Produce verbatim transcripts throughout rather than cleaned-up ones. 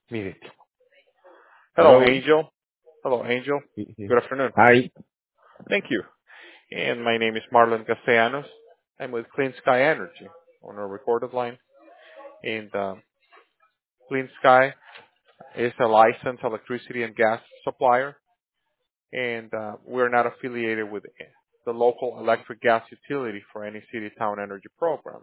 Mire. Hello, Hello. Angel. Hello, Angel. Sí, sí. Good afternoon. Hi. Thank you. And my name is Marlon Castellanos. I'm with Clean Sky Energy on a recorded line. And um, Clean Sky is a licensed electricity and gas supplier. And uh, we're not affiliated with the local electric gas utility for any city town energy program.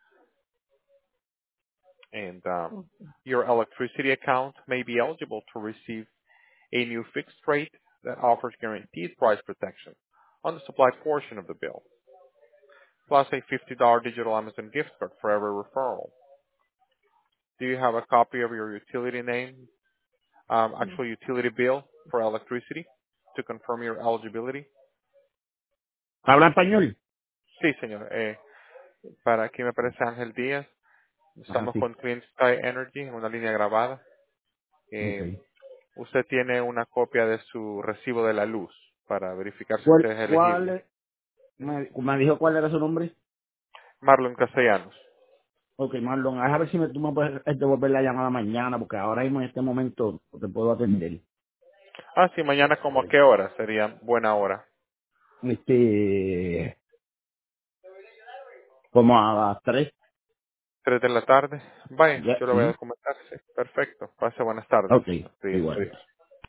And um, your electricity account may be eligible to receive a new fixed rate that offers guaranteed price protection on the supply portion of the bill, plus a fifty dollars digital Amazon gift card for every referral. Do you have a copy of your utility name, um, actual utility bill for electricity to confirm your eligibility? ¿Habla español? Sí, señor. Eh, para aquí me parece Ángel Díaz. Ajá, Estamos sí. con Clean Sky Energy en una línea grabada. Ok. Eh, usted tiene una copia de su recibo de la luz para verificar si usted ¿Cuál, es cuál, elegible. es- me, me dijo cuál era su nombre? Marlon Castellanos. Ok, Marlon, a ver si me, tú me puedes eh, devolver la llamada mañana, porque ahora mismo en este momento no te puedo atender. Ah, sí, mañana como a qué hora sería buena hora. Este, como a las tres. Tres de la tarde. Vaya, Ya, yo le voy a ujú. comentar. Sí, perfecto. Pase buenas tardes, Ok, señor. Díaz. igual.